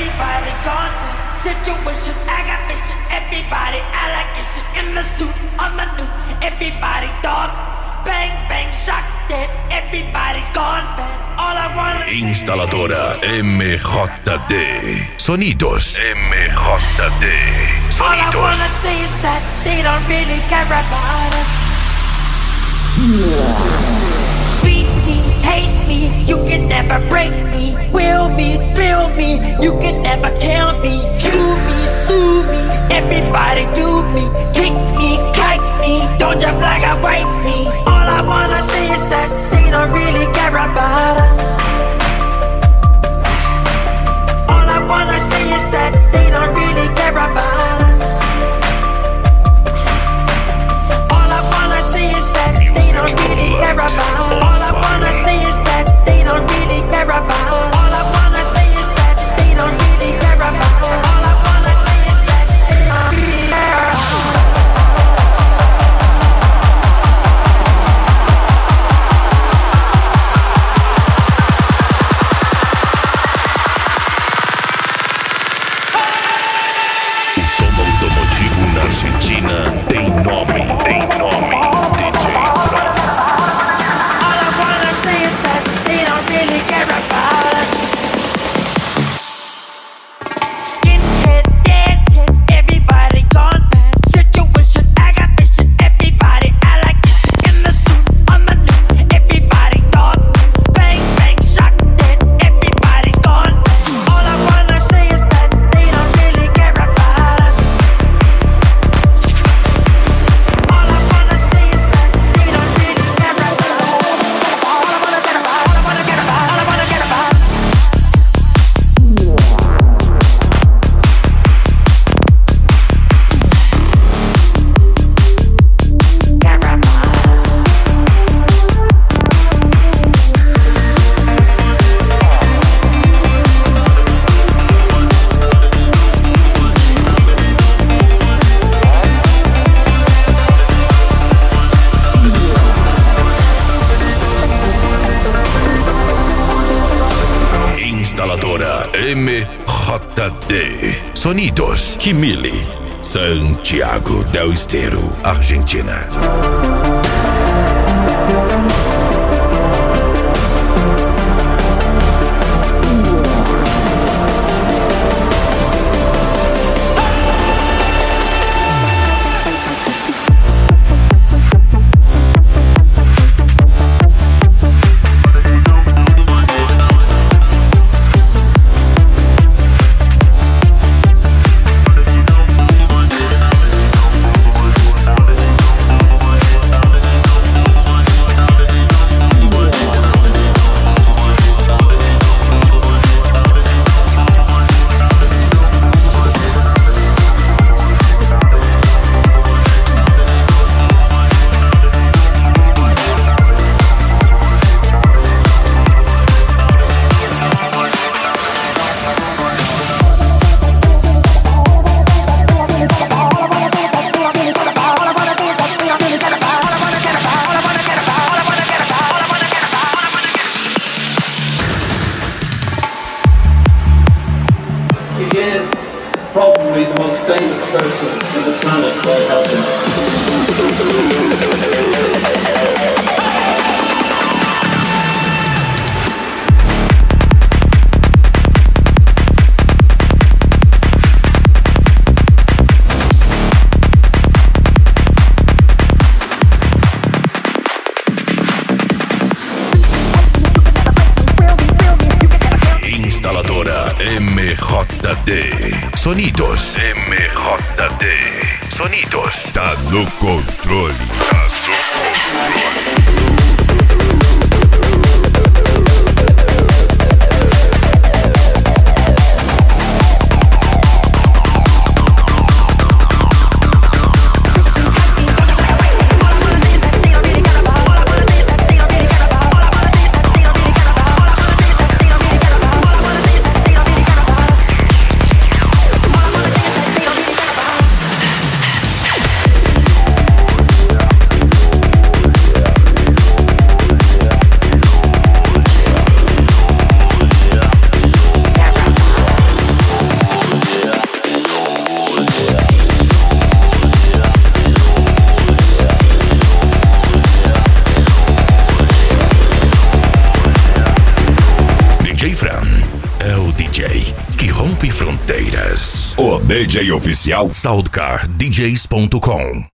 everybody gone. Situation, I got mission. Everybody allegation in the suit on the news. Everybody dog. Bang bang shot dead. Everybody's gone bad. All I wanna Instaladora MJD. Sonidos MJD. All I wanna say is that they don't really care about us. Beat me, hate me, you can never break me. Will me, thrill me, you can never kill me. Chew me, sue me, everybody do me. Kick me, kite me, don't jump like I wipe me. All I wanna say is that they don't really care about us. All I wanna say is that they don't really care about us. All I wanna say is that they don't really care about us. All I wanna say is that they don't really care about us. All I wanna say is that they don't really care about us. All I wanna say is that they don't really care about us. Na Argentina tem nome, DJ Fran. All I wanna say is that they don't really care about us. Skinhead, deadhead, everybody gone bad. Situation, I got mission, everybody I like in the suit, on the news, everybody dog. Bang, bang, shot dead, everybody's gone bad. All I wanna say is that they don't really care about us. All I wanna say is that they don't really care about us. All I wanna get about, all I wanna get about, all I wanna get about. Instaladora MJD. Sonidos Kimili. Santiago del Estero, Argentina. Probably the most famous person on the planet right out there. Instaladora MJD. Sonidos MJD. Sonidos. Tá no controle. que rompe fronteiras. O DJ oficial SoundcarDJs.com